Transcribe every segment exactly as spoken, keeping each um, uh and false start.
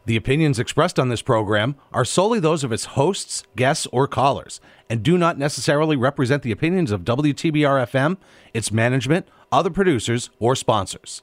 The opinions expressed on this program are solely those of its hosts, guests, or callers, and do not necessarily represent the opinions of W T B R F M, its management, other producers, or sponsors.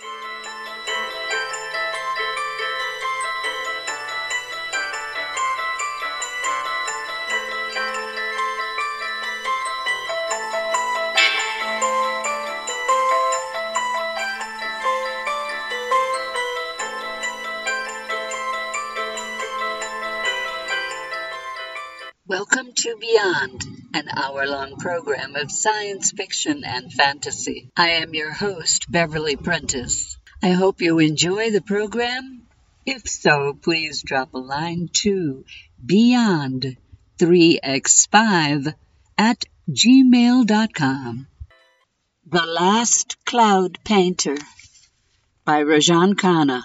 Welcome to Beyond, an hour-long program of science fiction and fantasy. I am your host, Beverly Prentice. I hope you enjoy the program. If so, please drop a line to beyond three x five at gmail dot com. The Last Cloud Painter by Rajan Khanna.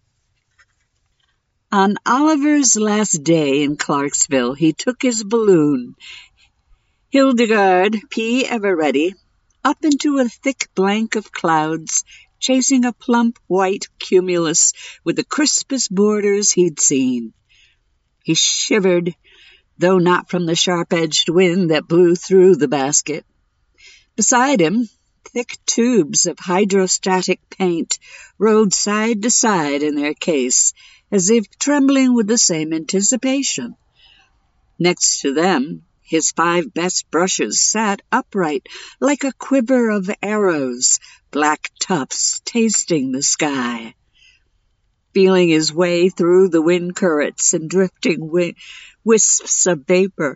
On Oliver's last day in Clarksville, he took his balloon, Hildegard P. Eveready, up into a thick blank of clouds, chasing a plump white cumulus with the crispest borders he'd seen. He shivered, though not from the sharp-edged wind that blew through the basket. Beside him, thick tubes of hydrostatic paint rolled side to side in their case, as if trembling with the same anticipation. Next to them, his five best brushes sat upright like a quiver of arrows, black tufts tasting the sky. Feeling his way through the wind currents and drifting wi- wisps of vapor,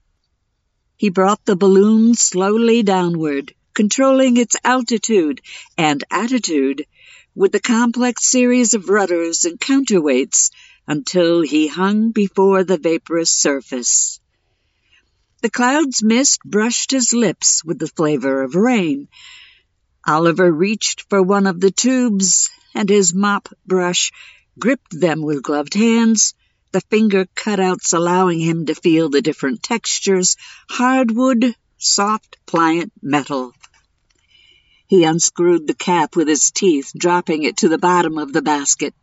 he brought the balloon slowly downward, controlling its altitude and attitude with the complex series of rudders and counterweights until he hung before the vaporous surface. The cloud's mist brushed his lips with the flavor of rain. Oliver reached for one of the tubes, and his mop brush gripped them with gloved hands, the finger cutouts allowing him to feel the different textures, hardwood, soft, pliant metal. He unscrewed the cap with his teeth, dropping it to the bottom of the basket.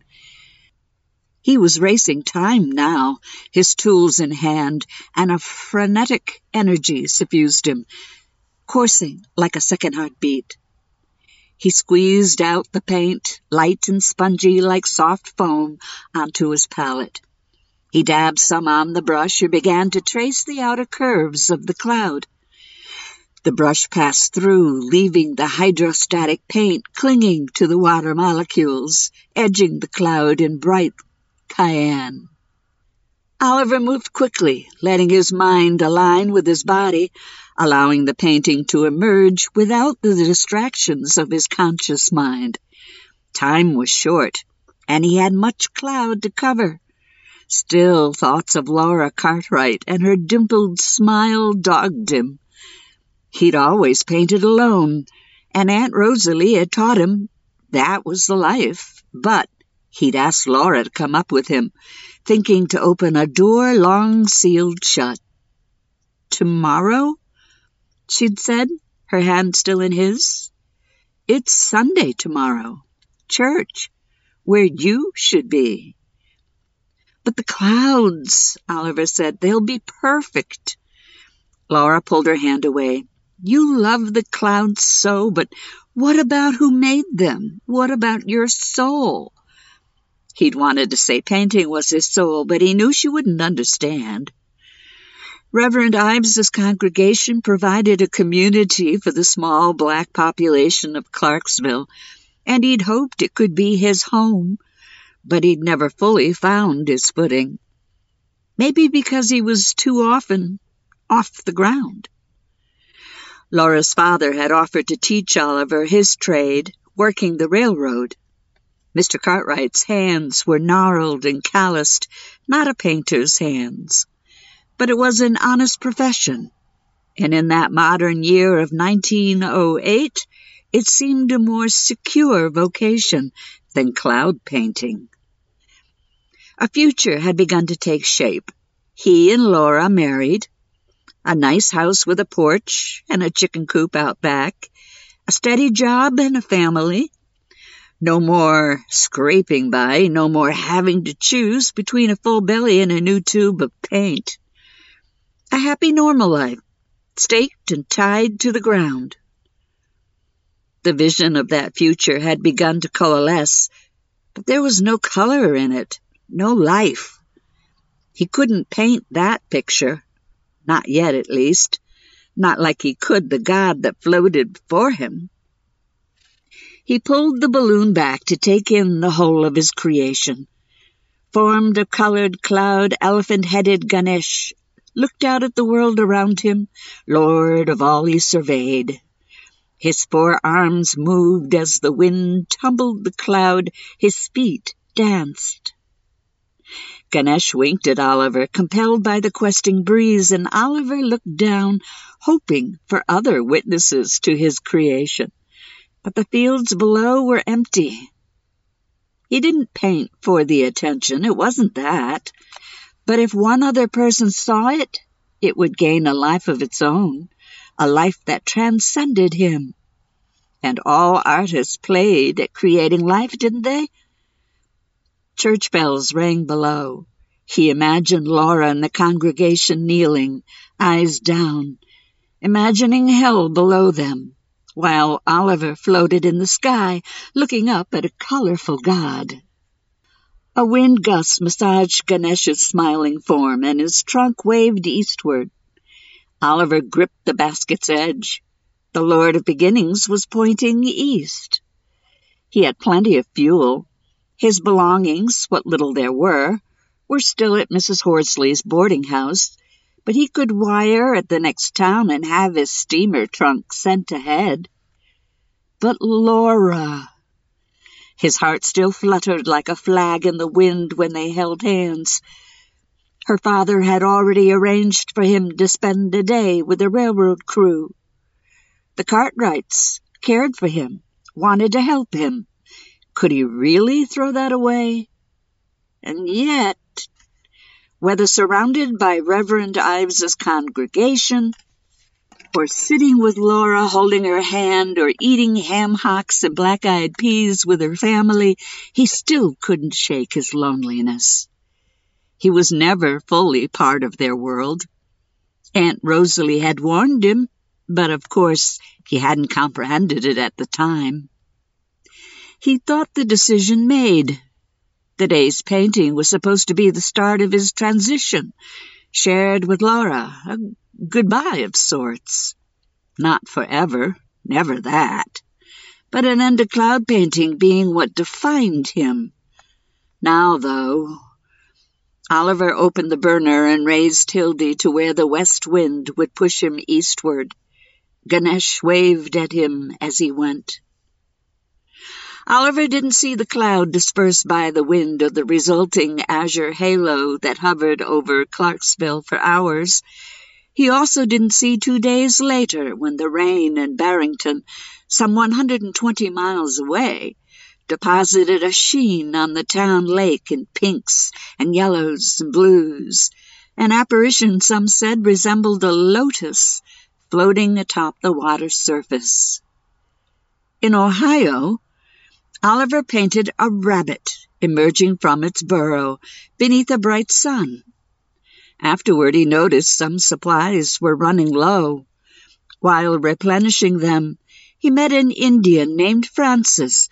He was racing time now, his tools in hand, and a frenetic energy suffused him, coursing like a second heartbeat. He squeezed out the paint, light and spongy like soft foam, onto his palette. He dabbed some on the brush and began to trace the outer curves of the cloud. The brush passed through, leaving the hydrostatic paint clinging to the water molecules, edging the cloud in bright cyan. Oliver moved quickly, letting his mind align with his body, allowing the painting to emerge without the distractions of his conscious mind. Time was short, and he had much cloud to cover. Still, thoughts of Laura Cartwright and her dimpled smile dogged him. He'd always painted alone, and Aunt Rosalie had taught him that was the life, but he'd asked Laura to come up with him, thinking to open a door long sealed shut. "Tomorrow?" she'd said, her hand still in his. "It's Sunday tomorrow. Church, where you should be." "But the clouds," Oliver said, "they'll be perfect." Laura pulled her hand away. "You love the clouds so, but what about who made them? What about your soul?" He'd wanted to say painting was his soul, but he knew she wouldn't understand. Reverend Ives's congregation provided a community for the small black population of Clarksville, and he'd hoped it could be his home, but he'd never fully found his footing. Maybe because he was too often off the ground. Laura's father had offered to teach Oliver his trade, working the railroad. Mister Cartwright's hands were gnarled and calloused, not a painter's hands. But it was an honest profession, and in that modern year of nineteen oh eight, it seemed a more secure vocation than cloud painting. A future had begun to take shape. He and Laura married. A nice house with a porch and a chicken coop out back, a steady job and a family. No more scraping by, no more having to choose between a full belly and a new tube of paint. A happy normal life, staked and tied to the ground. The vision of that future had begun to coalesce, but there was no color in it, no life. He couldn't paint that picture, not yet at least, not like he could the God that floated before him. He pulled the balloon back to take in the whole of his creation. Formed of colored cloud, elephant-headed Ganesh looked out at the world around him, lord of all he surveyed. His four arms moved as the wind tumbled the cloud, his feet danced. Ganesh winked at Oliver, compelled by the questing breeze, and Oliver looked down, hoping for other witnesses to his creation. But the fields below were empty. He didn't paint for the attention, it wasn't that. But if one other person saw it, it would gain a life of its own, a life that transcended him. And all artists played at creating life, didn't they? Church bells rang below. He imagined Laura and the congregation kneeling, eyes down, imagining hell below them, while Oliver floated in the sky, looking up at a colorful God. A wind gust massaged Ganesh's smiling form, and his trunk waved eastward. Oliver gripped the basket's edge. The Lord of Beginnings was pointing east. He had plenty of fuel. His belongings, what little there were, were still at Missus Horsley's boarding house, but he could wire at the next town and have his steamer trunk sent ahead. But Laura! His heart still fluttered like a flag in the wind when they held hands. Her father had already arranged for him to spend a day with the railroad crew. The Cartwrights cared for him, wanted to help him. Could he really throw that away? And yet, whether surrounded by Reverend Ives's congregation, or sitting with Laura holding her hand, or eating ham hocks and black-eyed peas with her family, he still couldn't shake his loneliness. He was never fully part of their world. Aunt Rosalie had warned him, but of course he hadn't comprehended it at the time. He thought the decision made. The day's painting was supposed to be the start of his transition, shared with Laura, a goodbye of sorts. Not forever, never that, but an end to cloud painting being what defined him. Now, though, Oliver opened the burner and raised Hildy to where the west wind would push him eastward. Ganesh waved at him as he went. Oliver didn't see the cloud dispersed by the wind or the resulting azure halo that hovered over Clarksville for hours. He also didn't see two days later when the rain in Barrington, some one hundred twenty miles away, deposited a sheen on the town lake in pinks and yellows and blues, an apparition some said resembled a lotus floating atop the water's surface. In Ohio, Oliver painted a rabbit emerging from its burrow beneath a bright sun. Afterward, he noticed some supplies were running low. While replenishing them, he met an Indian named Francis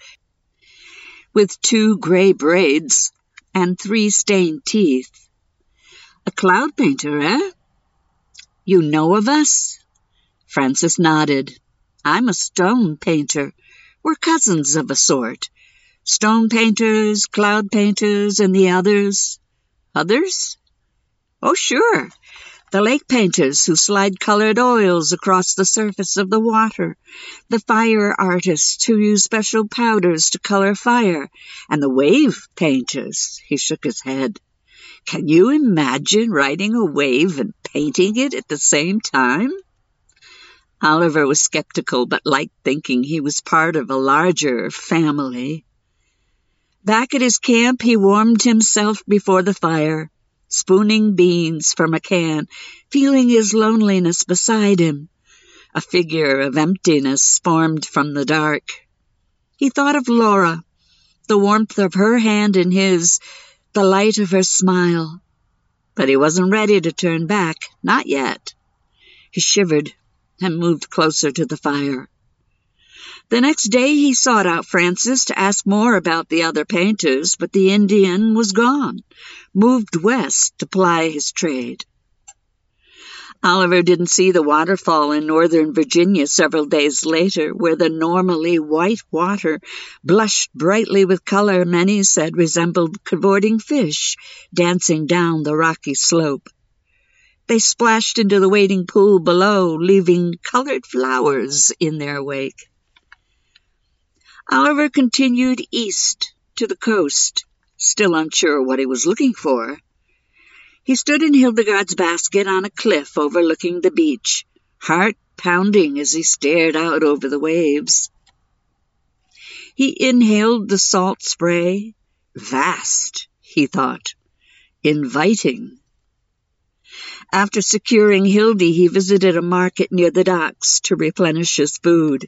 with two gray braids and three stained teeth. A cloud painter, eh? You know of us? Francis nodded. I'm a stone painter. We're cousins of a sort. Stone painters, cloud painters, and the others. Others? Oh, sure. The lake painters who slide colored oils across the surface of the water. The fire artists who use special powders to color fire. And the wave painters. He shook his head. Can you imagine riding a wave and painting it at the same time? Oliver was skeptical, but liked thinking he was part of a larger family. Back at his camp, he warmed himself before the fire, spooning beans from a can, feeling his loneliness beside him. A figure of emptiness formed from the dark. He thought of Laura, the warmth of her hand in his, the light of her smile. But he wasn't ready to turn back, not yet. He shivered and moved closer to the fire. The next day he sought out Francis to ask more about the other painters, but the Indian was gone, moved west to ply his trade. Oliver didn't see the waterfall in northern Virginia several days later, where the normally white water blushed brightly with color many said resembled cavorting fish dancing down the rocky slope. They splashed into the waiting pool below, leaving colored flowers in their wake. Oliver continued east to the coast, still unsure what he was looking for. He stood in Hildegard's basket on a cliff overlooking the beach, heart pounding as he stared out over the waves. He inhaled the salt spray. Vast, he thought. Inviting. After securing Hildy, he visited a market near the docks to replenish his food.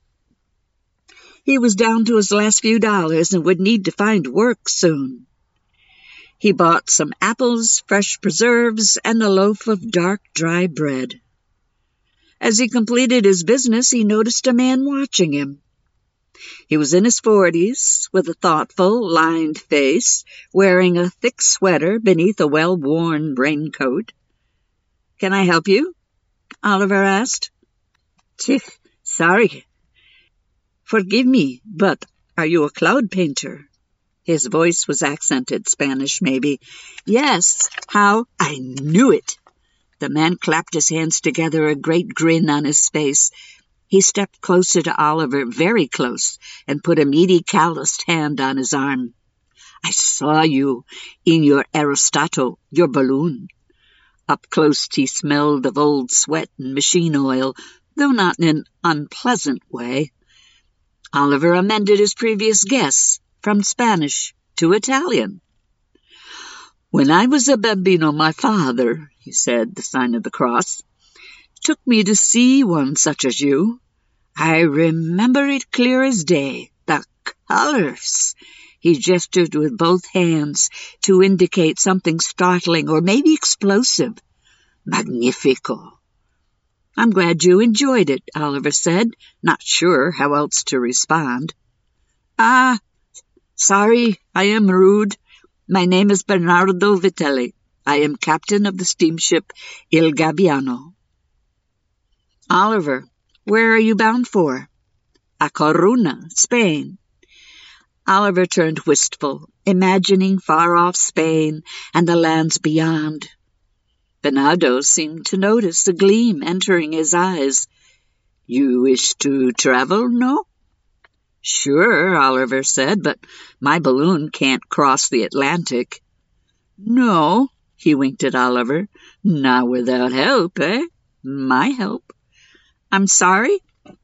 He was down to his last few dollars and would need to find work soon. He bought some apples, fresh preserves, and a loaf of dark, dry bread. As he completed his business, he noticed a man watching him. He was in his forties, with a thoughtful, lined face, wearing a thick sweater beneath a well-worn raincoat. "Can I help you?" Oliver asked. "Chich, sorry. Forgive me, but are you a cloud painter?" His voice was accented, Spanish maybe. "Yes. How?" "I knew it." The man clapped his hands together, a great grin on his face. He stepped closer to Oliver, very close, and put a meaty, calloused hand on his arm. "I saw you in your aerostato, your balloon." Up close he smelled of old sweat and machine oil, though not in an unpleasant way. Oliver amended his previous guess, from Spanish to Italian. "When I was a bambino, my father," he said, the sign of the cross, "took me to see one such as you. I remember it clear as day. The colors!" He gestured with both hands to indicate something startling or maybe explosive. "Magnifico!" "I'm glad you enjoyed it," Oliver said, not sure how else to respond. "Ah, sorry, I am rude. My name is Bernardo Vitelli. I am captain of the steamship Il Gabbiano." "Oliver, where are you bound for?" "A Corunna, Spain." Oliver turned wistful, imagining far-off Spain and the lands beyond. Bernardo seemed to notice a gleam entering his eyes. "You wish to travel, no?" "Sure," Oliver said, "but my balloon can't cross the Atlantic." "No," he winked at Oliver, "not without help, eh? My help." "I'm sorry?"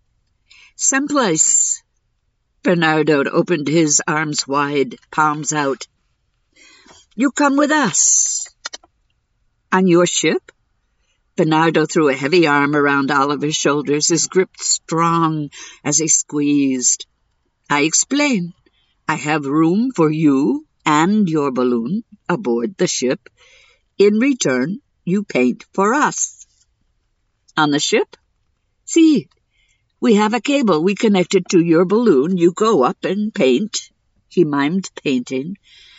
"Someplace." Bernardo opened his arms wide, palms out. "You come with us." "On your ship?" Bernardo threw a heavy arm around Oliver's shoulders, his grip strong as he squeezed. "I explain. I have room for you and your balloon aboard the ship. In return, you paint for us." "On the ship?" "See, we have a cable we connected to your balloon. You go up and paint." He mimed painting.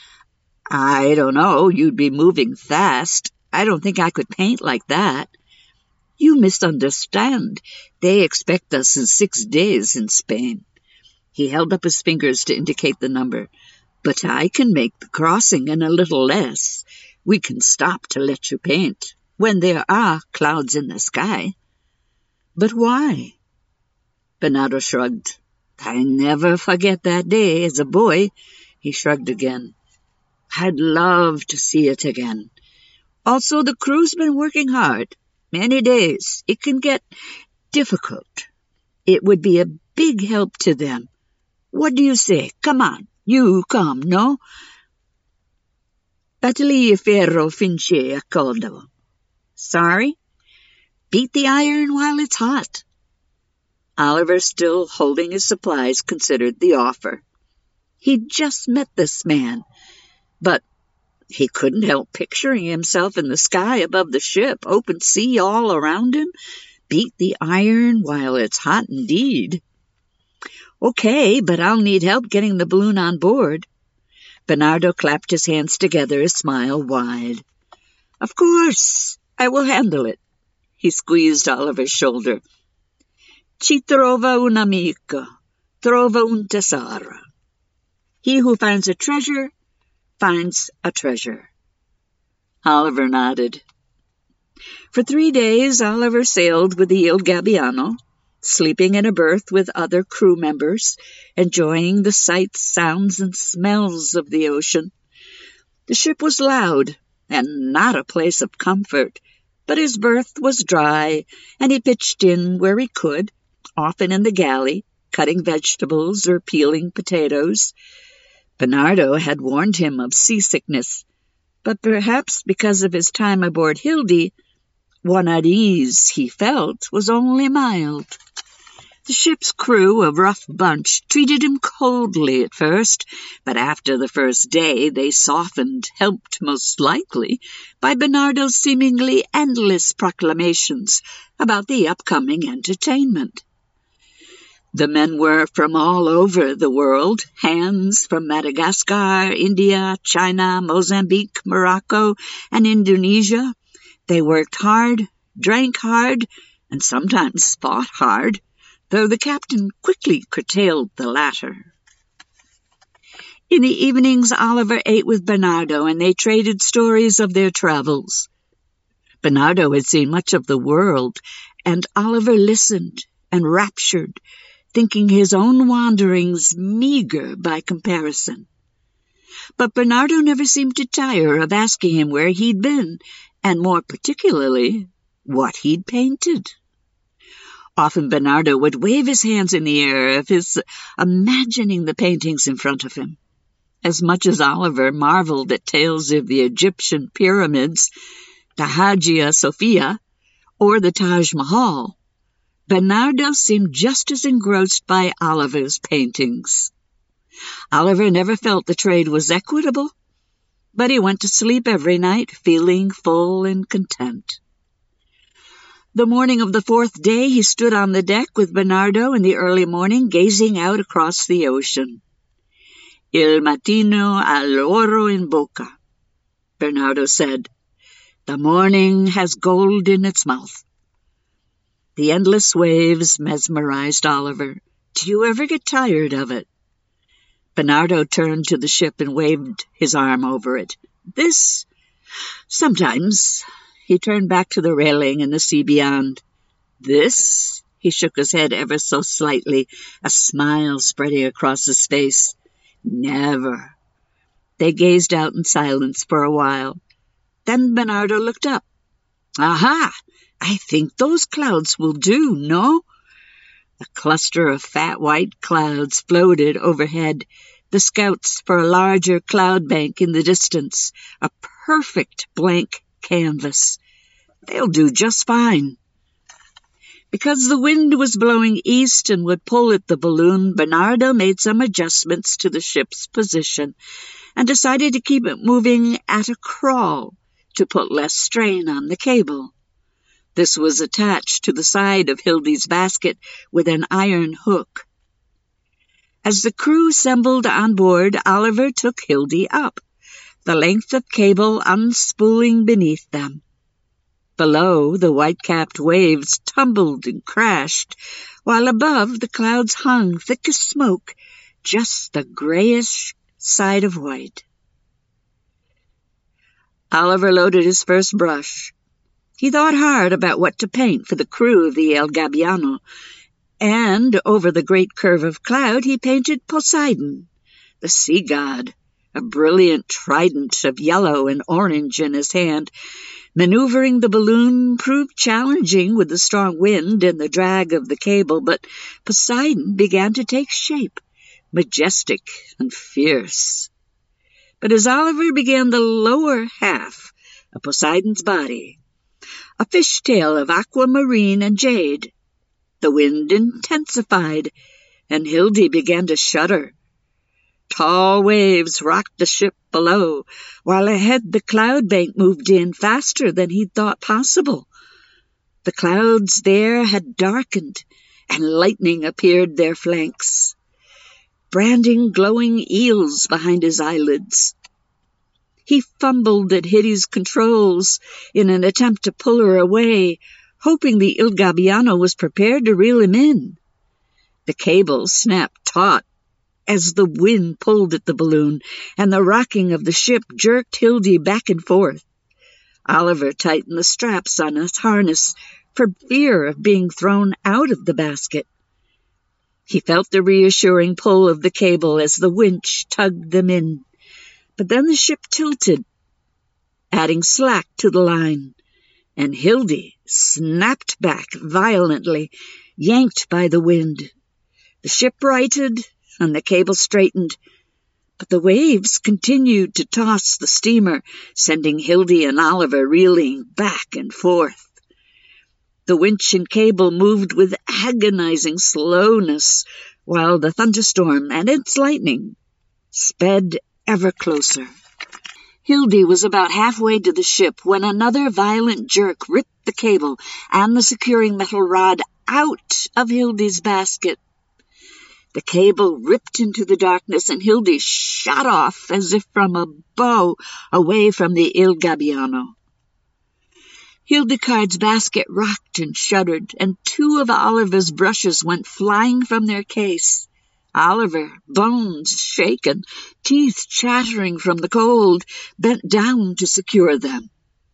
"I don't know. You'd be moving fast. I don't think I could paint like that." "You misunderstand. They expect us in six days in Spain." He held up his fingers to indicate the number. "But I can make the crossing in a little less. We can stop to let you paint, when there are clouds in the sky." "But why?" Bernardo shrugged. "I never forget that day as a boy." He shrugged again. "I'd love to see it again. Also, the crew's been working hard. Many days. It can get difficult. It would be a big help to them. What do you say? Come on. You come, no?" "Battaglia ferro finché a caldo." "Sorry?" "Beat the iron while it's hot." Oliver, still holding his supplies, considered the offer. He'd just met this man, but he couldn't help picturing himself in the sky above the ship, open sea all around him. Beat the iron while it's hot indeed. Okay, but I'll need help getting the balloon on board. Bernardo clapped his hands together, his smile wide. Of course, I will handle it. He squeezed Oliver's shoulder. Ci trova un amico, trova un tesoro. He who finds a treasure finds a treasure. Oliver nodded. For three days, Oliver sailed with the Il Gabbiano, sleeping in a berth with other crew members, enjoying the sights, sounds, and smells of the ocean. The ship was loud, and not a place of comfort, but his berth was dry, and he pitched in where he could, often in the galley, cutting vegetables or peeling potatoes. Bernardo had warned him of seasickness, but perhaps because of his time aboard Hildy, one unease he felt was only mild. The ship's crew, a rough bunch, treated him coldly at first, but after the first day they softened, helped most likely by Bernardo's seemingly endless proclamations about the upcoming entertainment. The men were from all over the world, hands from Madagascar, India, China, Mozambique, Morocco, and Indonesia. They worked hard, drank hard, and sometimes fought hard, though the captain quickly curtailed the latter. In the evenings, Oliver ate with Bernardo, and they traded stories of their travels. Bernardo had seen much of the world, and Oliver listened, enraptured, thinking his own wanderings meager by comparison. But Bernardo never seemed to tire of asking him where he'd been, and more particularly, what he'd painted. Often Bernardo would wave his hands in the air as if imagining the paintings in front of him. As much as Oliver marveled at tales of the Egyptian pyramids, the Hagia Sophia, or the Taj Mahal, Bernardo seemed just as engrossed by Oliver's paintings. Oliver never felt the trade was equitable, but he went to sleep every night feeling full and content. The morning of the fourth day he stood on the deck with Bernardo in the early morning, gazing out across the ocean. Il mattino ha l'oro in bocca, Bernardo said. The morning has gold in its mouth. The endless waves mesmerized Oliver. Do you ever get tired of it? Bernardo turned to the ship and waved his arm over it. This? Sometimes. He turned back to the railing and the sea beyond. This? He shook his head ever so slightly, a smile spreading across his face. Never. They gazed out in silence for a while. Then Bernardo looked up. Aha! I think those clouds will do, no? A cluster of fat white clouds floated overhead, the scouts for a larger cloud bank in the distance, a perfect blank canvas. They'll do just fine. Because the wind was blowing east and would pull at the balloon, Bernardo made some adjustments to the ship's position and decided to keep it moving at a crawl to put less strain on the cable. This was attached to the side of Hildy's basket with an iron hook. As the crew assembled on board, Oliver took Hildy up, the length of cable unspooling beneath them. Below, the white-capped waves tumbled and crashed, while above the clouds hung, thick as smoke, just the grayish side of white. Oliver loaded his first brush. He thought hard about what to paint for the crew of the Il Gabbiano, and over the great curve of cloud he painted Poseidon, the sea god, a brilliant trident of yellow and orange in his hand. Maneuvering the balloon proved challenging with the strong wind and the drag of the cable, but Poseidon began to take shape, majestic and fierce. But as Oliver began the lower half of Poseidon's body, a fishtail of aquamarine and jade, the wind intensified, and Hildy began to shudder. Tall waves rocked the ship below, while ahead the cloud bank moved in faster than he'd thought possible. The clouds there had darkened, and lightning appeared their flanks, branding glowing eels behind his eyelids. He fumbled at Hitty's controls in an attempt to pull her away, hoping the Il Gabbiano was prepared to reel him in. The cable snapped taut as the wind pulled at the balloon, and the rocking of the ship jerked Hildy back and forth. Oliver tightened the straps on his harness for fear of being thrown out of the basket. He felt the reassuring pull of the cable as the winch tugged them in, but then the ship tilted, adding slack to the line, and Hildy snapped back violently, yanked by the wind. The ship righted, and the cable straightened, but the waves continued to toss the steamer, sending Hildy and Oliver reeling back and forth. The winch and cable moved with agonizing slowness, while the thunderstorm and its lightning sped ever closer. Hildy was about halfway to the ship when another violent jerk ripped the cable and the securing metal rod out of Hildy's basket. The cable ripped into the darkness, and Hildy shot off as if from a bow away from the Il Gabbiano. Hildegard's basket rocked and shuddered, and two of Oliver's brushes went flying from their case. Oliver, bones shaken, teeth chattering from the cold, bent down to secure them.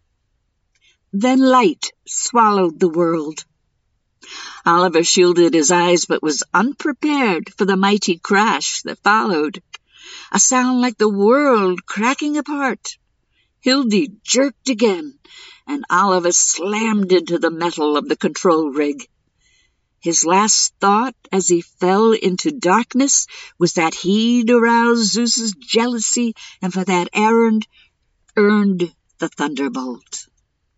Then light swallowed the world. Oliver shielded his eyes, but was unprepared for the mighty crash that followed, a sound like the world cracking apart. Hildy jerked again, and Oliver slammed into the metal of the control rig. His last thought as he fell into darkness was that he'd aroused Zeus's jealousy, and for that errand earned the thunderbolt.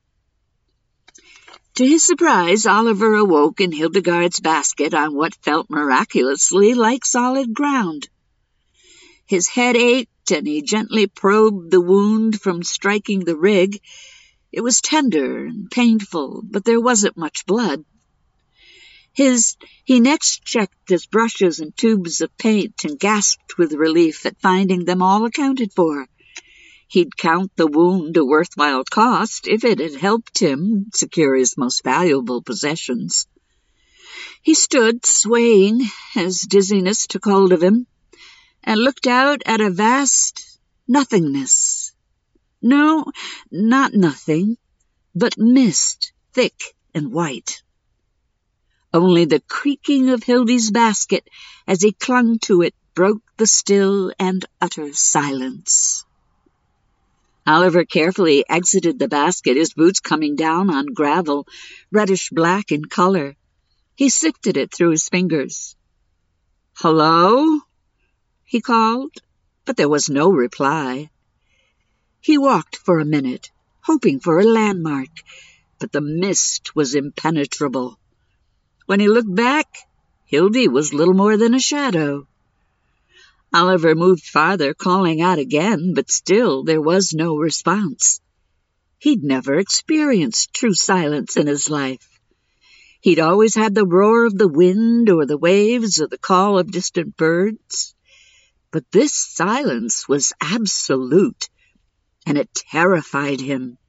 To his surprise, Oliver awoke in Hildegard's basket on what felt miraculously like solid ground. His head ached, and he gently probed the wound from striking the rig. It was tender and painful, but there wasn't much blood. His, he next checked his brushes and tubes of paint and gasped with relief at finding them all accounted for. He'd count the wound a worthwhile cost if it had helped him secure his most valuable possessions. He stood swaying as dizziness took hold of him, and looked out at a vast nothingness. No, not nothing, but mist, thick and white. Only the creaking of Hildy's basket as he clung to it broke the still and utter silence. Oliver carefully exited the basket, his boots coming down on gravel, reddish-black in color. He sifted it through his fingers. "Hello?" he called, but there was no reply. He walked for a minute, hoping for a landmark, but the mist was impenetrable. When he looked back, Hildy was little more than a shadow. Oliver moved farther, calling out again, but still there was no response. He'd never experienced true silence in his life. He'd always had the roar of the wind or the waves or the call of distant birds. But this silence was absolute, and it terrified him.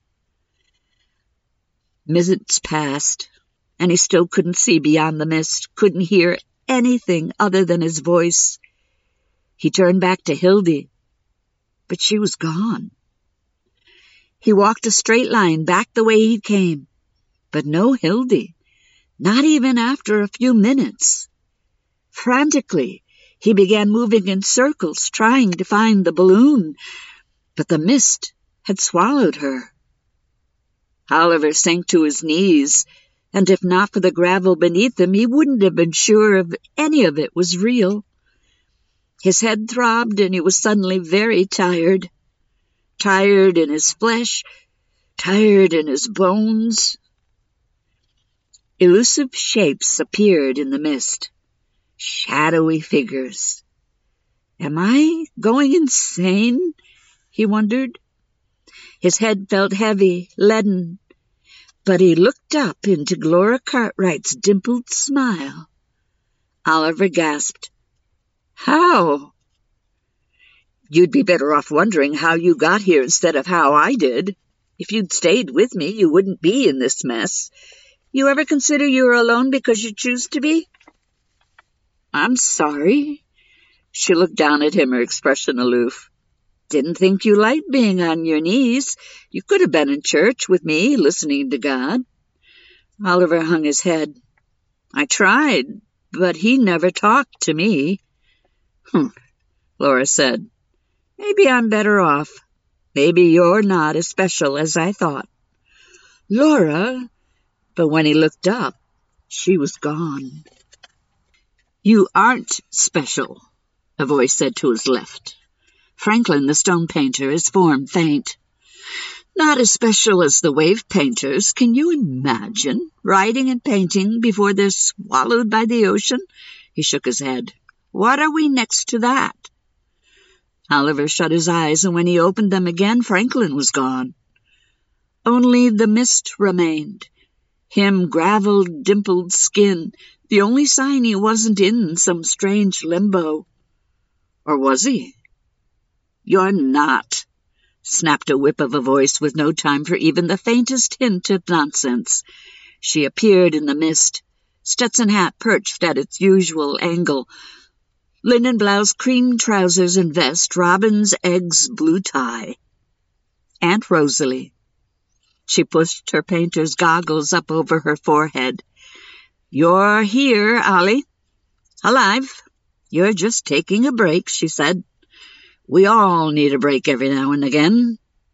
Minutes passed, and he still couldn't see beyond the mist, couldn't hear anything other than his voice. He turned back to Hildy, but she was gone. He walked a straight line back the way he came, but no Hildy, not even after a few minutes. Frantically, he began moving in circles, trying to find the balloon, but the mist had swallowed her. Oliver sank to his knees, and if not for the gravel beneath him, he wouldn't have been sure if any of it was real. His head throbbed, and he was suddenly very tired. Tired in his flesh, tired in his bones. Elusive shapes appeared in the mist, shadowy figures. Am I going insane? He wondered. His head felt heavy, leaden, but he looked up into Laura Cartwright's dimpled smile. Oliver gasped. How? You'd be better off wondering how you got here instead of how I did. If you'd stayed with me, you wouldn't be in this mess. You ever consider you're alone because you choose to be? I'm sorry. She looked down at him, her expression aloof. Didn't think you liked being on your knees. You could have been in church with me, listening to God. Oliver hung his head. I tried, but he never talked to me. Humph, Laura said. Maybe I'm better off. Maybe you're not as special as I thought. Laura, but when he looked up, she was gone. You aren't special, a voice said to his left. Franklin, the stone painter, his form faint. Not as special as the wave painters. Can you imagine writing and painting before they're swallowed by the ocean? He shook his head. What are we next to that? Oliver shut his eyes, and when he opened them again, Franklin was gone. Only the mist remained. Him, graveled, dimpled skin, the only sign he wasn't in some strange limbo. Or was he? You're not, snapped a whip of a voice with no time for even the faintest hint of nonsense. She appeared in the mist, Stetson hat perched at its usual angle, linen blouse, cream trousers and vest, robin's eggs blue tie. Aunt Rosalie. She pushed her painter's goggles up over her forehead. You're here, Ollie. Alive. You're just taking a break, she said. We all need a break every now and again.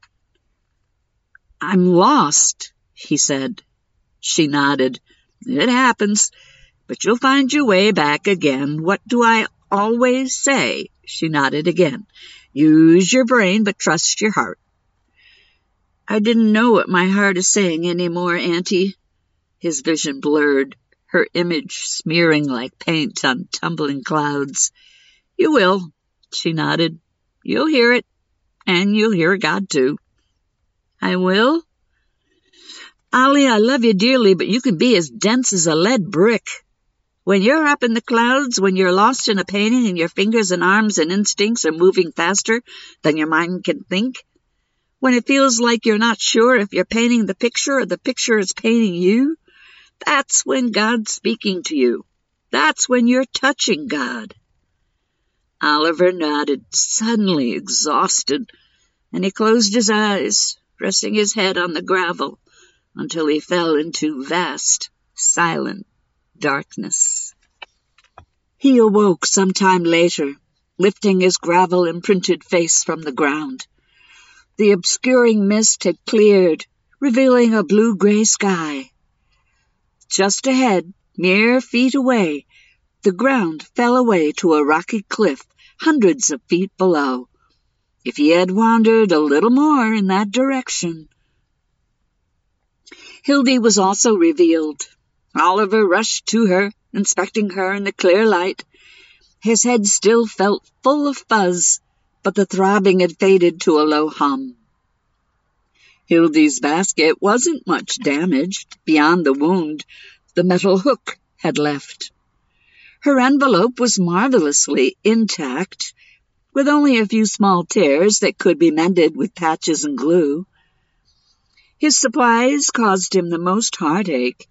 I'm lost, he said. She nodded. It happens, but you'll find your way back again. What do I always say? She nodded again. Use your brain, but trust your heart. I didn't know what my heart is saying anymore, Auntie. His vision blurred, her image smearing like paint on tumbling clouds. You will, she nodded. You'll hear it, and you'll hear God too. I will? Ollie, I love you dearly, but you can be as dense as a lead brick. When you're up in the clouds, when you're lost in a painting and your fingers and arms and instincts are moving faster than your mind can think, when it feels like you're not sure if you're painting the picture or the picture is painting you, that's when God's speaking to you. That's when you're touching God. Oliver nodded, suddenly exhausted, and he closed his eyes, resting his head on the gravel until he fell into vast, silent darkness. He awoke some time later, lifting his gravel-imprinted face from the ground. The obscuring mist had cleared, revealing a blue-gray sky. Just ahead, mere feet away, the ground fell away to a rocky cliff hundreds of feet below. If he had wandered a little more in that direction. Hildy was also revealed. Oliver rushed to her, inspecting her in the clear light. His head still felt full of fuzz, but the throbbing had faded to a low hum. Hildy's basket wasn't much damaged. Beyond the wound, the metal hook had left. Her envelope was marvelously intact, with only a few small tears that could be mended with patches and glue. His supplies caused him the most heartache.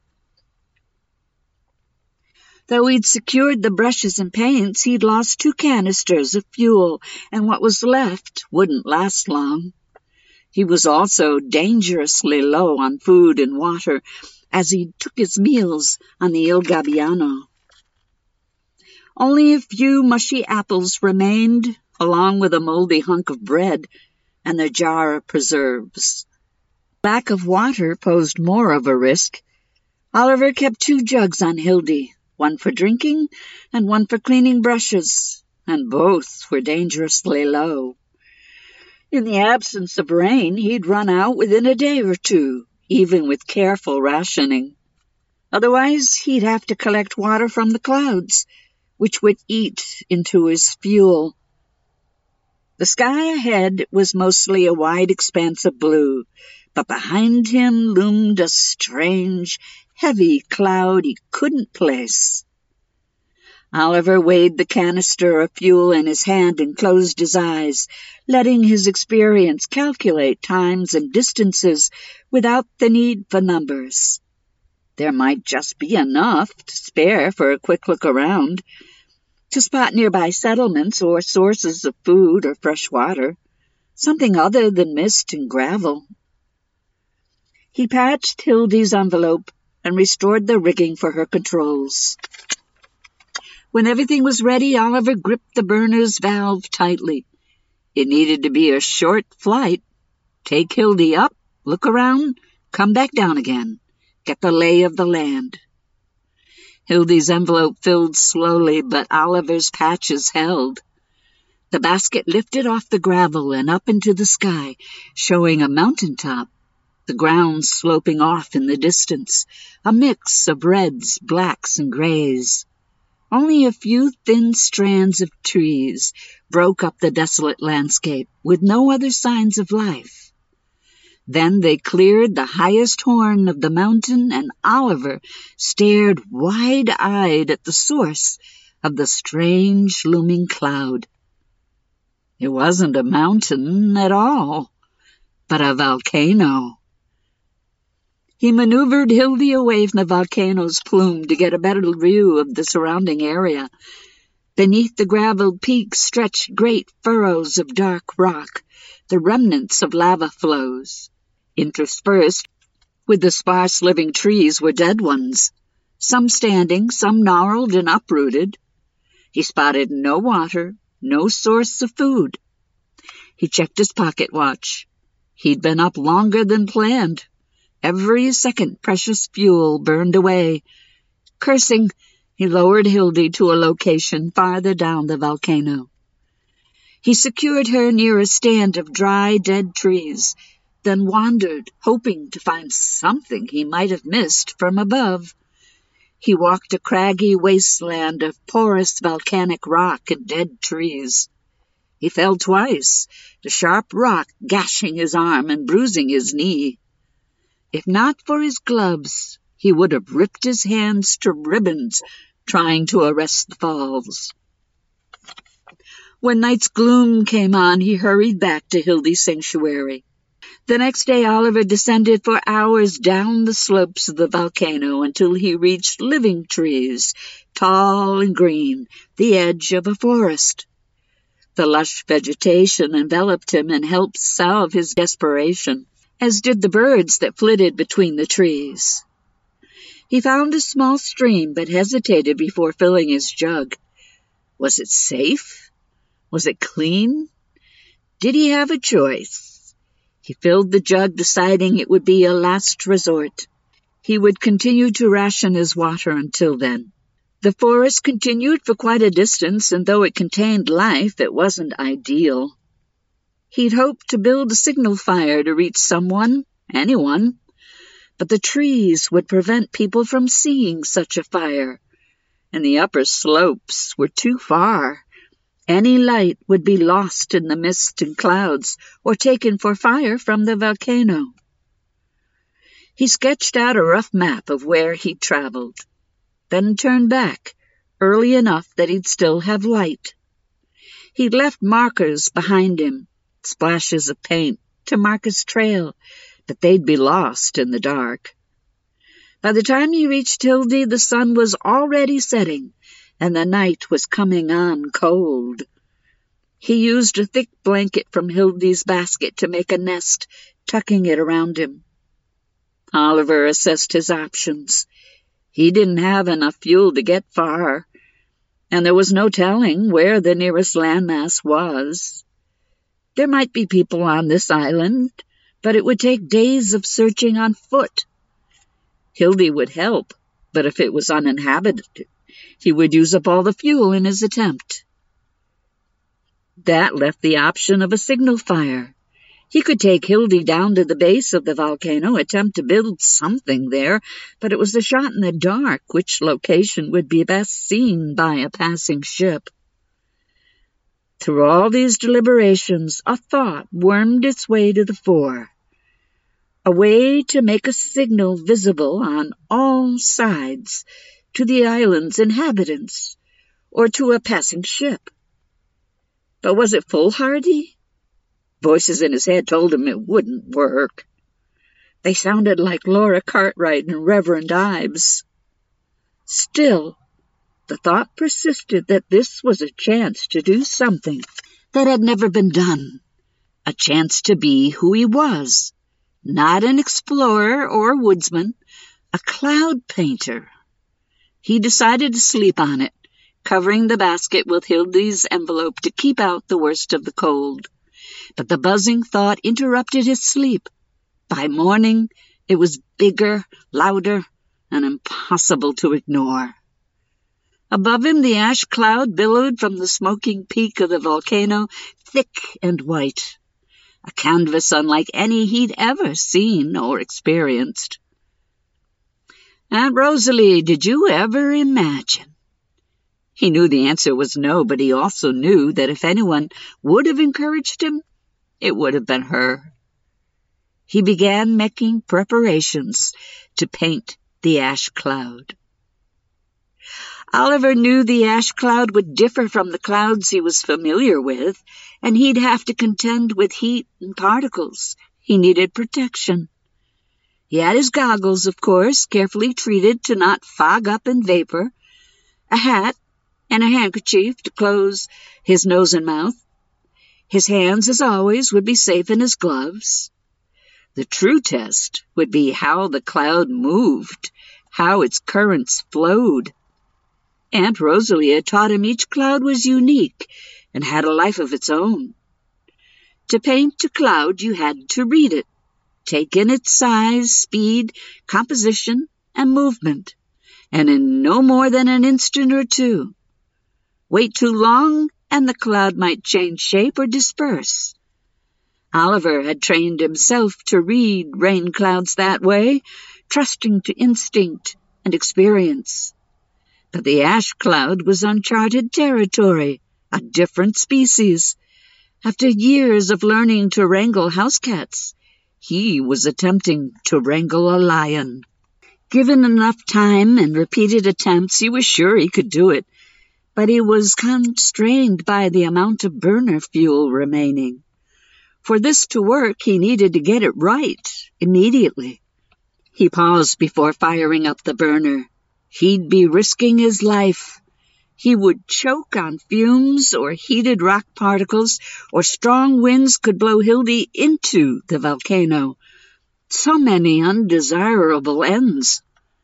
Though he'd secured the brushes and paints, he'd lost two canisters of fuel, and what was left wouldn't last long. He was also dangerously low on food and water as he took his meals on the Il Gabbiano. Only a few mushy apples remained, along with a moldy hunk of bread and a jar of preserves. Lack of water posed more of a risk. Oliver kept two jugs on Hildy, one for drinking and one for cleaning brushes, and both were dangerously low. In the absence of rain, he'd run out within a day or two, even with careful rationing. Otherwise, he'd have to collect water from the clouds, which would eat into his fuel The sky ahead was mostly a wide expanse of blue, but behind him loomed a strange, heavy cloud he couldn't place. Oliver weighed the canister of fuel in his hand and closed his eyes, letting his experience calculate times and distances without the need for numbers. There might just be enough to spare for a quick look around, to spot nearby settlements or sources of food or fresh water, something other than mist and gravel. He patched Hildy's envelope and restored the rigging for her controls. When everything was ready, Oliver gripped the burner's valve tightly. It needed to be a short flight. Take Hildy up, look around, come back down again, get the lay of the land. Hildy's envelope filled slowly, but Oliver's patches held. The basket lifted off the gravel and up into the sky, showing a mountaintop, the ground sloping off in the distance, a mix of reds, blacks, and grays. Only a few thin strands of trees broke up the desolate landscape, with no other signs of life. Then they cleared the highest horn of the mountain, and Oliver stared wide-eyed at the source of the strange looming cloud. It wasn't a mountain at all, but a volcano. He maneuvered Hildy away from the volcano's plume to get a better view of the surrounding area. Beneath the graveled peaks stretched great furrows of dark rock, the remnants of lava flows. Interspersed with the sparse living trees were dead ones, some standing, some gnarled and uprooted. He spotted no water, no source of food. He checked his pocket watch. He'd been up longer than planned. Every second precious fuel burned away. Cursing, he lowered Hildy to a location farther down the volcano. He secured her near a stand of dry, dead trees, then wandered, hoping to find something he might have missed from above. He walked a craggy wasteland of porous volcanic rock and dead trees. He fell twice, the sharp rock gashing his arm and bruising his knee. If not for his gloves, he would have ripped his hands to ribbons trying to arrest the falls. When night's gloom came on, he hurried back to Hildy's sanctuary. The next day Oliver descended for hours down the slopes of the volcano until he reached living trees, tall and green, the edge of a forest. The lush vegetation enveloped him and helped salve his desperation, as did the birds that flitted between the trees. He found a small stream, but hesitated before filling his jug. Was it safe? Was it clean? Did he have a choice? He filled the jug, deciding it would be a last resort. He would continue to ration his water until then. The forest continued for quite a distance, and though it contained life, it wasn't ideal. He'd hoped to build a signal fire to reach someone, anyone, but the trees would prevent people from seeing such a fire, and the upper slopes were too far. Any light would be lost in the mist and clouds, or taken for fire from the volcano. He sketched out a rough map of where he'd traveled, then turned back, early enough that he'd still have light. He'd left markers behind him, splashes of paint, to mark his trail, but they'd be lost in the dark. By the time he reached Hildy, the sun was already setting, and the night was coming on cold. He used a thick blanket from Hildy's basket to make a nest, tucking it around him. Oliver assessed his options. He didn't have enough fuel to get far, and there was no telling where the nearest landmass was. There might be people on this island, but it would take days of searching on foot. Hildy would help, but if it was uninhabited, he would use up all the fuel in his attempt. That left the option of a signal fire. He could take Hildy down to the base of the volcano, attempt to build something there, but it was a shot in the dark which location would be best seen by a passing ship. Through all these deliberations, a thought wormed its way to the fore. A way to make a signal visible on all sides to the island's inhabitants or to a passing ship. But was it foolhardy? Voices in his head told him it wouldn't work. They sounded like Laura Cartwright and Reverend Ives. Still, the thought persisted that this was a chance to do something that had never been done, a chance to be who he was, not an explorer or woodsman, a cloud painter. He decided to sleep on it, covering the basket with Hildy's envelope to keep out the worst of the cold. But the buzzing thought interrupted his sleep. By morning, it was bigger, louder, and impossible to ignore. Above him, the ash cloud billowed from the smoking peak of the volcano, thick and white, a canvas unlike any he'd ever seen or experienced. Aunt Rosalie, did you ever imagine? He knew the answer was no, but he also knew that if anyone would have encouraged him, it would have been her. He began making preparations to paint the ash cloud. Oliver knew the ash cloud would differ from the clouds he was familiar with, and he'd have to contend with heat and particles. He needed protection. He had his goggles, of course, carefully treated to not fog up in vapor, a hat, and a handkerchief to close his nose and mouth. His hands, as always, would be safe in his gloves. The true test would be how the cloud moved, how its currents flowed. Aunt Rosalie had taught him each cloud was unique and had a life of its own. To paint a cloud, you had to read it, take in its size, speed, composition, and movement, and in no more than an instant or two. Wait too long, and the cloud might change shape or disperse. Oliver had trained himself to read rain clouds that way, trusting to instinct and experience. But the ash cloud was uncharted territory, a different species. After years of learning to wrangle house cats, he was attempting to wrangle a lion. Given enough time and repeated attempts, he was sure he could do it, but he was constrained by the amount of burner fuel remaining. For this to work, he needed to get it right immediately. He paused before firing up the burner. He'd be risking his life. He would choke on fumes or heated rock particles, or strong winds could blow Hildy into the volcano. So many undesirable ends.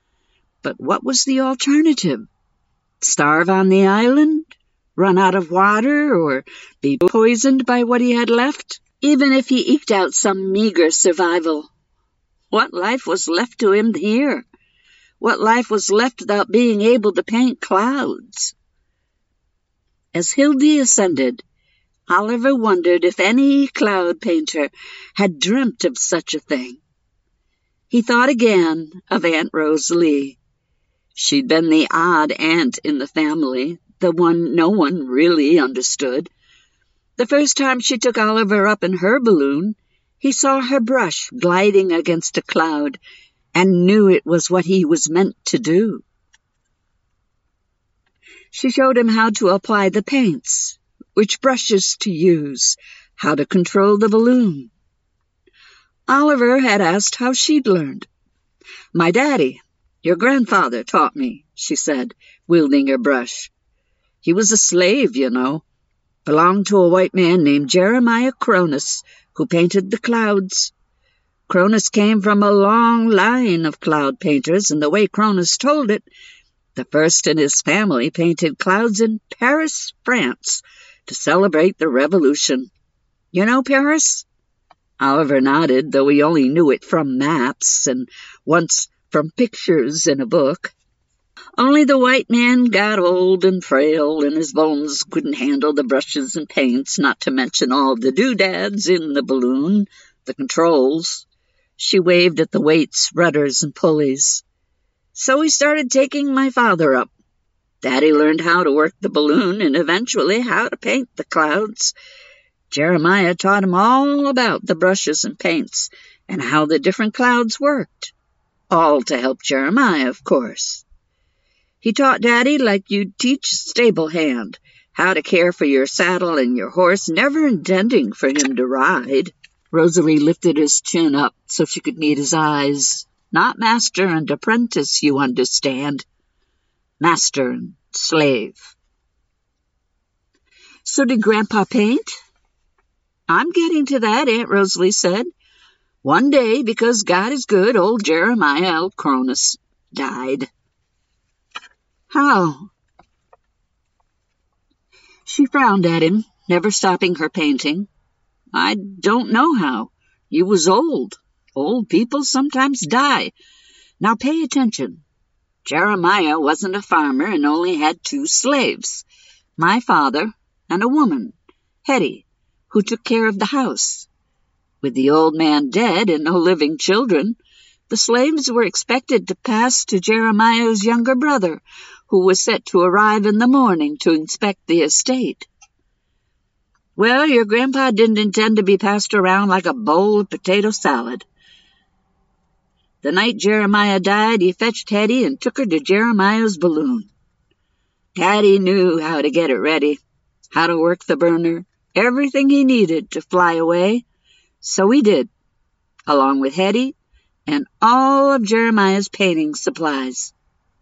But what was the alternative? Starve on the island? Run out of water? Or be poisoned by what he had left? Even if he eked out some meager survival, what life was left to him here? What life was left without being able to paint clouds? As Hildy ascended, Oliver wondered if any cloud painter had dreamt of such a thing. He thought again of Aunt Rosalie. She'd been the odd aunt in the family, the one no one really understood. The first time she took Oliver up in her balloon, he saw her brush gliding against a cloud, and knew it was what he was meant to do. She showed him how to apply the paints, which brushes to use, how to control the balloon. Oliver had asked how she'd learned. "My daddy, your grandfather, taught me," she said, wielding her brush. "He was a slave, you know. Belonged to a white man named Jeremiah Cronus, who painted the clouds. Cronus came from a long line of cloud painters, and the way Cronus told it, the first in his family painted clouds in Paris, France, to celebrate the Revolution. You know Paris?" Oliver nodded, though he only knew it from maps and once from pictures in a book. Only the white man got old and frail, and his bones couldn't handle the brushes and paints, not to mention all the doodads in the balloon, the controls. She waved at the weights, rudders, and pulleys. "So we started taking my father up. Daddy learned how to work the balloon and eventually how to paint the clouds. Jeremiah taught him all about the brushes and paints and how the different clouds worked. All to help Jeremiah, of course. He taught Daddy like you'd teach a stable hand, how to care for your saddle and your horse, never intending for him to ride. Rosalie lifted his chin up so she could meet his eyes. Not master and apprentice, you understand. Master and slave. So did Grandpa paint? I'm getting to that, Aunt Rosalie said. One day, because God is good, old Jeremiah L. Cronus died. How? She frowned at him, never stopping her painting. I don't know how. You was old. Old people sometimes die. Now pay attention. Jeremiah wasn't a farmer and only had two slaves, my father and a woman, Hetty, who took care of the house. With the old man dead and no living children, the slaves were expected to pass to Jeremiah's younger brother, who was set to arrive in the morning to inspect the estate. Well, your grandpa didn't intend to be passed around like a bowl of potato salad. The night Jeremiah died, he fetched Hetty and took her to Jeremiah's balloon. Daddy knew how to get it ready, how to work the burner, everything he needed to fly away. So he did, along with Hetty and all of Jeremiah's painting supplies.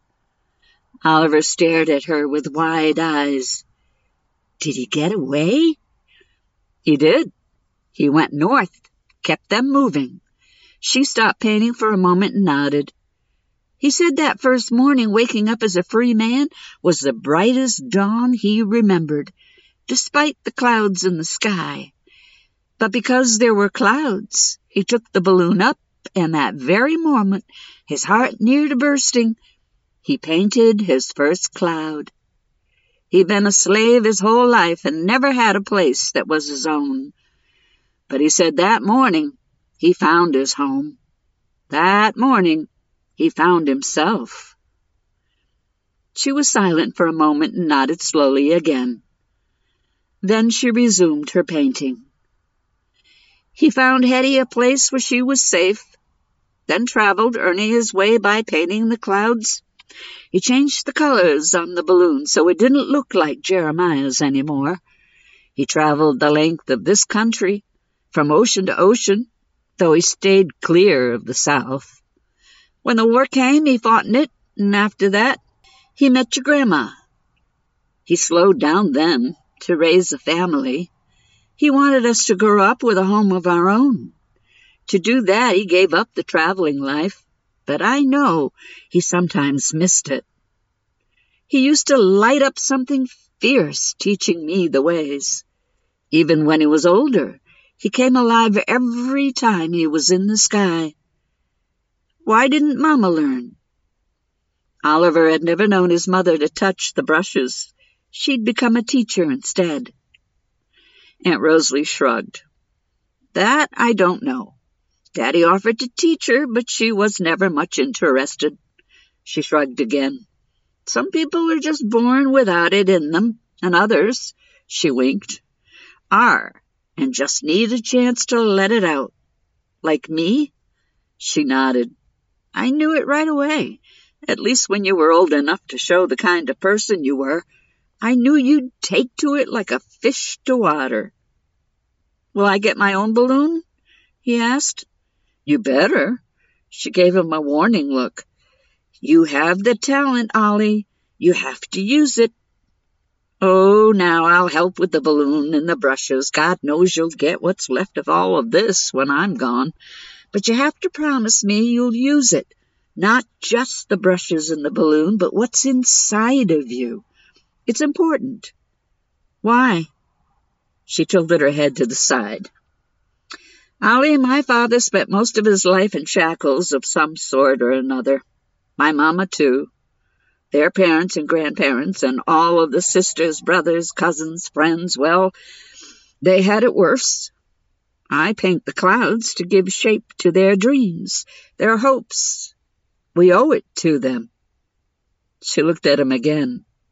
Oliver stared at her with wide eyes. Did he get away? He did. He went north, kept them moving. She stopped painting for a moment and nodded. He said that first morning, waking up as a free man, was the brightest dawn he remembered, despite the clouds in the sky. But because there were clouds, he took the balloon up, and that very moment, his heart near to bursting, he painted his first cloud. He'd been a slave his whole life and never had a place that was his own. But he said that morning he found his home. That morning he found himself. She was silent for a moment and nodded slowly again. Then she resumed her painting. He found Hetty a place where she was safe, then traveled, earning his way by painting the clouds. He changed the colors on the balloon so it didn't look like Jeremiah's anymore. He traveled the length of this country, from ocean to ocean, though he stayed clear of the South. When the war came, he fought in it, and after that, he met your grandma. He slowed down then to raise a family. He wanted us to grow up with a home of our own. To do that, he gave up the traveling life, but I know he sometimes missed it. He used to light up something fierce, teaching me the ways. Even when he was older, he came alive every time he was in the sky. Why didn't Mama learn? Oliver had never known his mother to touch the brushes. She'd become a teacher instead. Aunt Rosalie shrugged. That I don't know. Daddy offered to teach her, but she was never much interested. She shrugged again. Some people are just born without it in them, and others, she winked, are, and just need a chance to let it out. Like me? She nodded. I knew it right away, at least when you were old enough to show the kind of person you were. I knew you'd take to it like a fish to water. Will I get my own balloon? He asked. You better. She gave him a warning look. You have the talent, Ollie. You have to use it. Oh, now I'll help with the balloon and the brushes. God knows you'll get what's left of all of this when I'm gone. But you have to promise me you'll use it. Not just the brushes and the balloon, but what's inside of you. It's important. Why? She tilted her head to the side. Ollie, my father spent most of his life in shackles of some sort or another. My mama, too. Their parents and grandparents and all of the sisters, brothers, cousins, friends, well, they had it worse. I paint the clouds to give shape to their dreams, their hopes. We owe it to them. She looked at him again.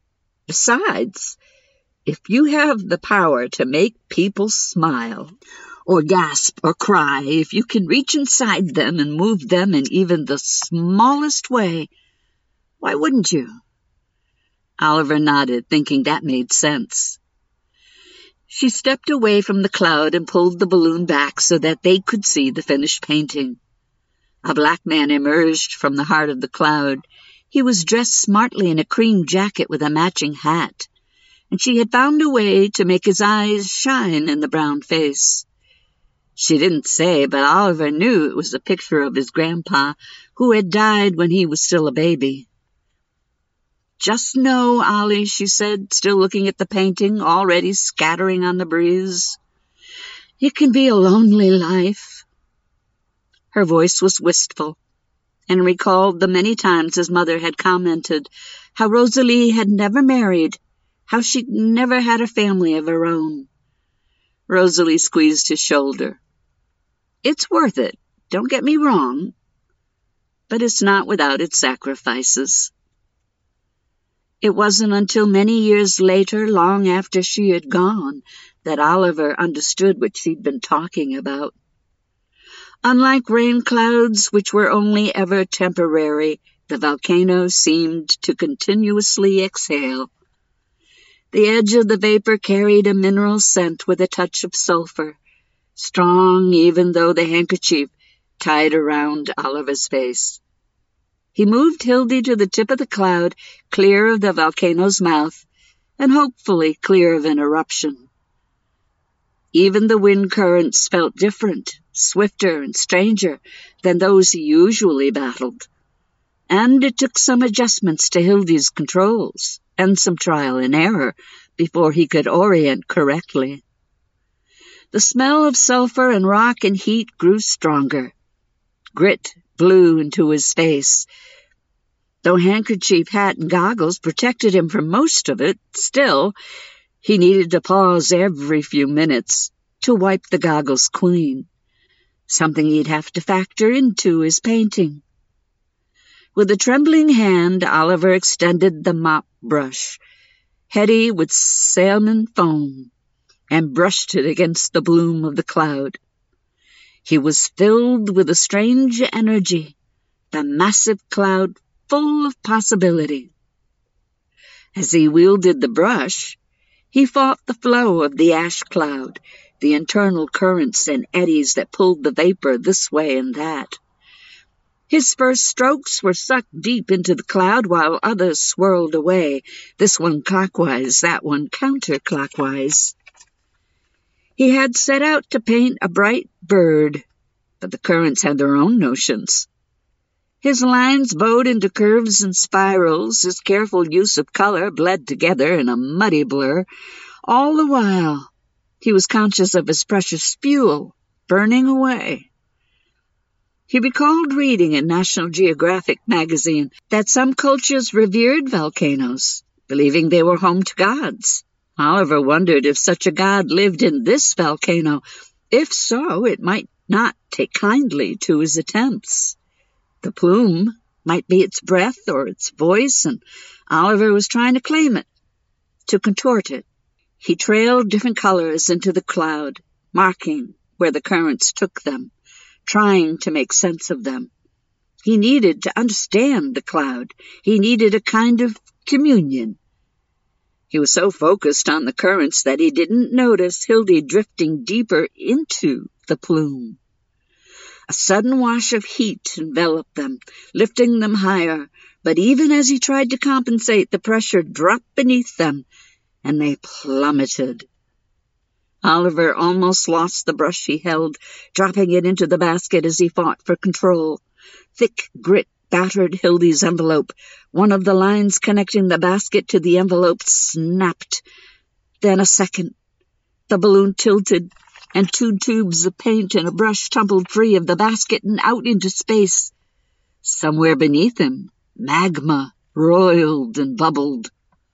Besides, if you have the power to make people smile, or gasp or cry, if you can reach inside them and move them in even the smallest way, why wouldn't you? Oliver nodded, thinking that made sense. She stepped away from the cloud and pulled the balloon back so that they could see the finished painting. A black man emerged from the heart of the cloud. He was dressed smartly in a cream jacket with a matching hat, and she had found a way to make his eyes shine in the brown face. She didn't say, but Oliver knew it was a picture of his grandpa, who had died when he was still a baby. "Just know, Ollie," she said, still looking at the painting, already scattering on the breeze, "it can be a lonely life." Her voice was wistful, and recalled the many times his mother had commented how Rosalie had never married, how she'd never had a family of her own. Rosalie squeezed his shoulder. "It's worth it, don't get me wrong, but it's not without its sacrifices." It wasn't until many years later, long after she had gone, that Oliver understood what she'd been talking about. Unlike rain clouds, which were only ever temporary, the volcano seemed to continuously exhale. The edge of the vapor carried a mineral scent with a touch of sulfur, strong even though the handkerchief tied around Oliver's face. He moved Hildy to the tip of the cloud, clear of the volcano's mouth, and hopefully clear of an eruption. Even the wind currents felt different, swifter and stranger than those he usually battled, and it took some adjustments to Hildy's controls, and some trial and error, before he could orient correctly. The smell of sulfur and rock and heat grew stronger. Grit blew into his face. Though handkerchief, hat, and goggles protected him from most of it, still, he needed to pause every few minutes to wipe the goggles clean, something he'd have to factor into his painting. With a trembling hand, Oliver extended the mop brush, heady with salmon foam, and brushed it against the bloom of the cloud. He was filled with a strange energy, the massive cloud full of possibility. As he wielded the brush, he fought the flow of the ash cloud, the internal currents and eddies that pulled the vapor this way and that. His first strokes were sucked deep into the cloud while others swirled away, this one clockwise, that one counterclockwise. He had set out to paint a bright bird, but the currents had their own notions. His lines bowed into curves and spirals, his careful use of color bled together in a muddy blur. All the while, he was conscious of his precious fuel burning away. He recalled reading in National Geographic magazine that some cultures revered volcanoes, believing they were home to gods. Oliver wondered if such a god lived in this volcano. If so, it might not take kindly to his attempts. The plume might be its breath or its voice, and Oliver was trying to claim it, to contort it. He trailed different colors into the cloud, marking where the currents took them, trying to make sense of them. He needed to understand the cloud. He needed a kind of communion. He was so focused on the currents that he didn't notice Hildy drifting deeper into the plume. A sudden wash of heat enveloped them, lifting them higher, but even as he tried to compensate, the pressure dropped beneath them, and they plummeted. Oliver almost lost the brush he held, dropping it into the basket as he fought for control. Thick grit battered Hildy's envelope. One of the lines connecting the basket to the envelope snapped. Then a second. The balloon tilted, and two tubes of paint and a brush tumbled free of the basket and out into space. Somewhere beneath him, magma roiled and bubbled.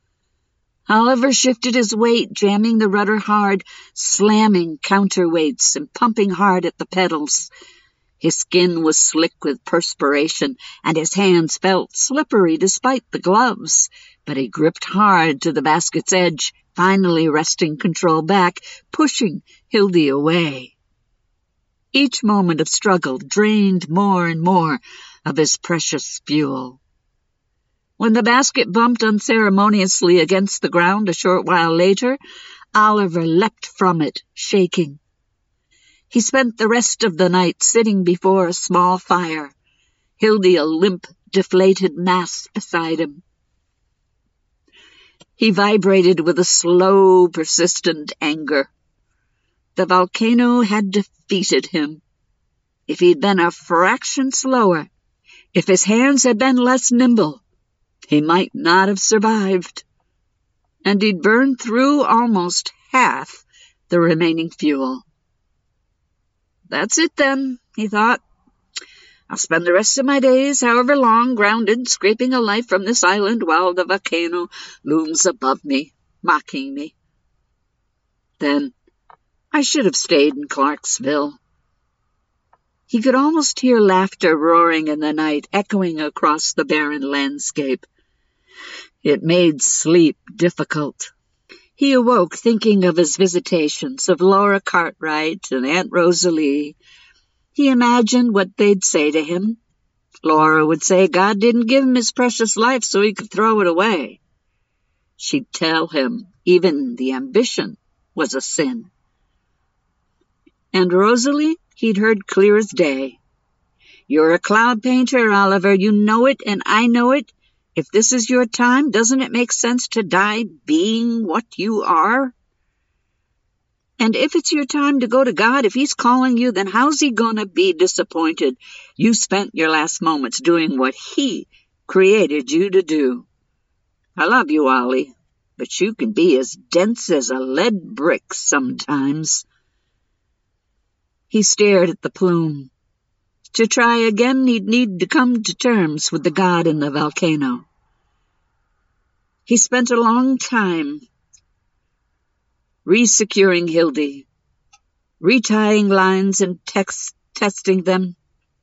Oliver shifted his weight, jamming the rudder hard, slamming counterweights and pumping hard at the pedals. His skin was slick with perspiration, and his hands felt slippery despite the gloves. but he gripped hard to the basket's edge, finally wresting control back, pushing Hildy away. Each moment of struggle drained more and more of his precious fuel. When the basket bumped unceremoniously against the ground a short while later, Oliver leapt from it, shaking. He spent the rest of the night sitting before a small fire, Hildy a limp, deflated mass beside him. He vibrated with a slow, persistent anger. The volcano had defeated him. If he'd been a fraction slower, if his hands had been less nimble, he might not have survived. And he'd burned through almost half the remaining fuel. That's it then, he thought. I'll spend the rest of my days, however long, grounded, scraping a life from this island while the volcano looms above me, mocking me. Then I should have stayed in Clarksville. He could almost hear laughter roaring in the night, echoing across the barren landscape. It made sleep difficult. He awoke thinking of his visitations, of Laura Cartwright and Aunt Rosalie. He imagined what they'd say to him. Laura would say God didn't give him his precious life so he could throw it away. She'd tell him even the ambition was a sin. And Rosalie, he'd heard clear as day. You're a cloud painter, Oliver. You know it, and I know it. If this is your time, doesn't it make sense to die being what you are? And if it's your time to go to God, if he's calling you, then how's he going to be disappointed you spent your last moments doing what he created you to do? I love you, Ollie, but you can be as dense as a lead brick sometimes. He stared at the plume. To try again, he'd need to come to terms with the God in the volcano. He spent a long time re-securing Hildy, retying lines and text testing them,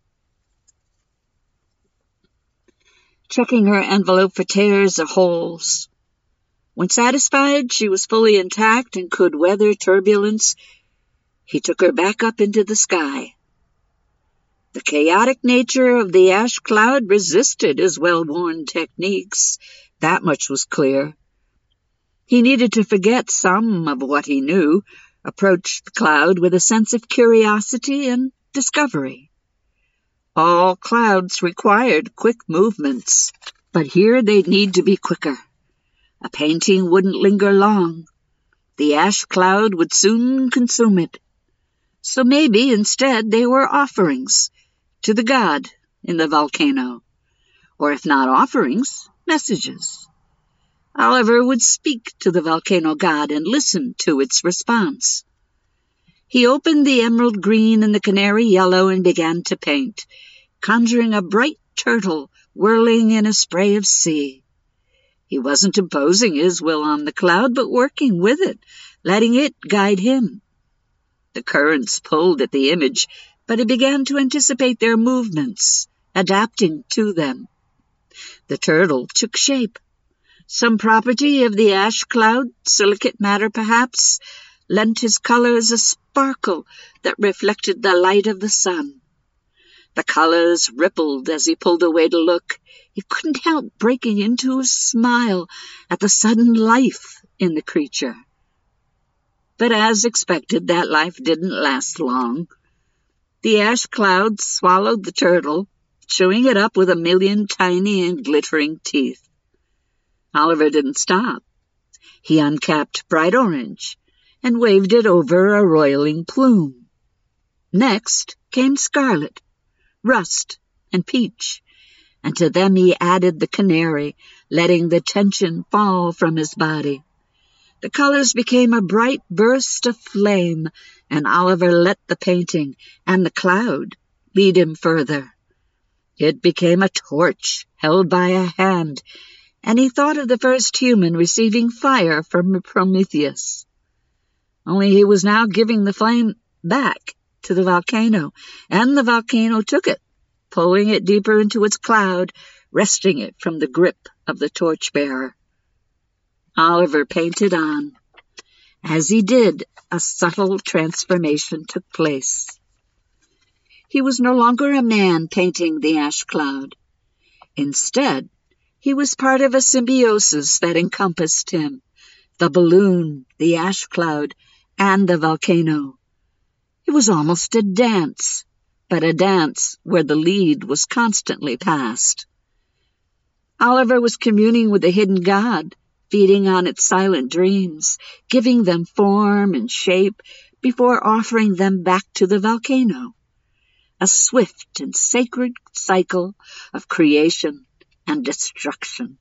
checking her envelope for tears or holes. When satisfied she was fully intact and could weather turbulence, he took her back up into the sky. The chaotic nature of the ash cloud resisted his well-worn techniques. That much was clear. He needed to forget some of what he knew, approach the cloud with a sense of curiosity and discovery. All clouds required quick movements, but here they'd need to be quicker. A painting wouldn't linger long. The ash cloud would soon consume it. So maybe instead they were offerings to the God in the volcano. Or if not offerings, messages. Oliver would speak to the volcano god and listen to its response. He opened the emerald green and the canary yellow and began to paint, conjuring a bright turtle whirling in a spray of sea. He wasn't imposing his will on the cloud, but working with it, letting it guide him. The currents pulled at the image, but he began to anticipate their movements, adapting to them. The turtle took shape. Some property of the ash cloud, silicate matter perhaps, lent his colors a sparkle that reflected the light of the sun. The colors rippled as he pulled away to look. He couldn't help breaking into a smile at the sudden life in the creature. But as expected, that life didn't last long. The ash cloud swallowed the turtle, chewing it up with a million tiny and glittering teeth. Oliver didn't stop. He uncapped bright orange and waved it over a roiling plume. Next came scarlet, rust, and peach, and to them he added the canary, letting the tension fall from his body. The colors became a bright burst of flame, and Oliver let the painting and the cloud lead him further. It became a torch held by a hand, and he thought of the first human receiving fire from Prometheus. Only he was now giving the flame back to the volcano, and the volcano took it, pulling it deeper into its cloud, wresting it from the grip of the torchbearer. Oliver painted on. As he did, a subtle transformation took place. He was no longer a man painting the ash cloud. Instead, he was part of a symbiosis that encompassed him, the balloon, the ash cloud, and the volcano. It was almost a dance, but a dance where the lead was constantly passed. Oliver was communing with the hidden god, feeding on its silent dreams, giving them form and shape before offering them back to the volcano. A swift and sacred cycle of creation and destruction.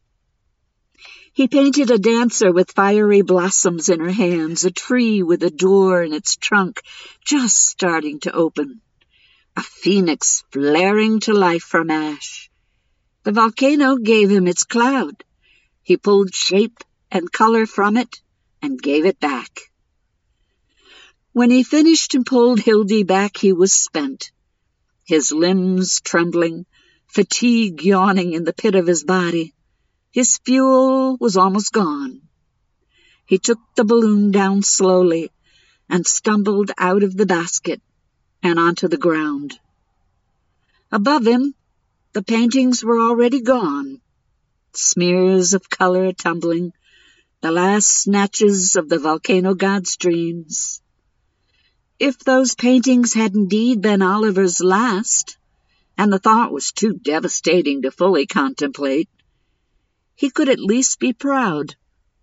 He painted a dancer with fiery blossoms in her hands, a tree with a door in its trunk just starting to open, a phoenix flaring to life from ash. The volcano gave him its cloud. He pulled shape and color from it and gave it back. When he finished and pulled Hildy back, he was spent, his limbs trembling, fatigue yawning in the pit of his body. His fuel was almost gone. He took the balloon down slowly and stumbled out of the basket and onto the ground. Above him, the paintings were already gone, smears of color tumbling, the last snatches of the volcano god's dreams. If those paintings had indeed been Oliver's last, and the thought was too devastating to fully contemplate, he could at least be proud.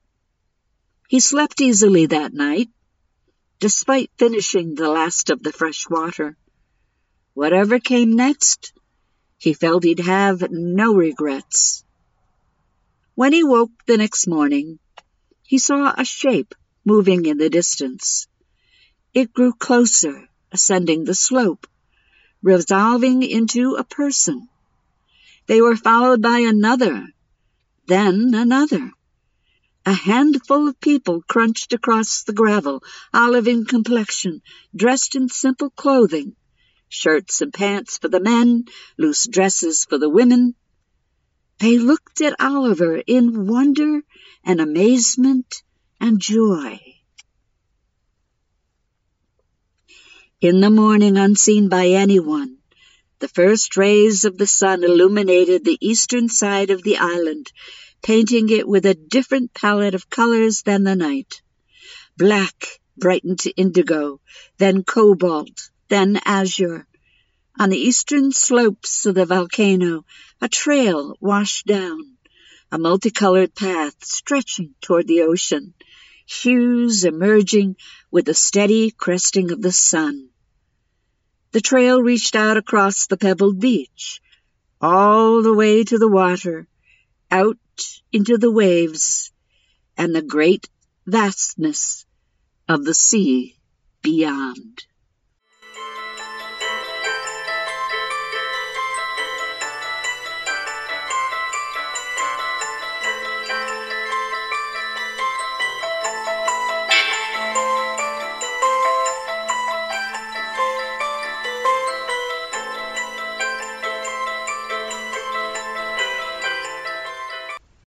He slept easily that night, despite finishing the last of the fresh water. Whatever came next, he felt he'd have no regrets. When he woke the next morning, he saw a shape moving in the distance. It grew closer, ascending the slope, resolving into a person. They were followed by another, then another. A handful of people crunched across the gravel, olive in complexion, dressed in simple clothing, shirts and pants for the men, loose dresses for the women. They looked at Oliver in wonder and amazement and joy. In the morning, unseen by anyone, the first rays of the sun illuminated the eastern side of the island, painting it with a different palette of colors than the night. Black brightened to indigo, then cobalt, then azure. On the eastern slopes of the volcano, a trail washed down, a multicolored path stretching toward the ocean, hues emerging with the steady cresting of the sun. The trail reached out across the pebbled beach, all the way to the water, out into the waves, and the great vastness of the sea beyond.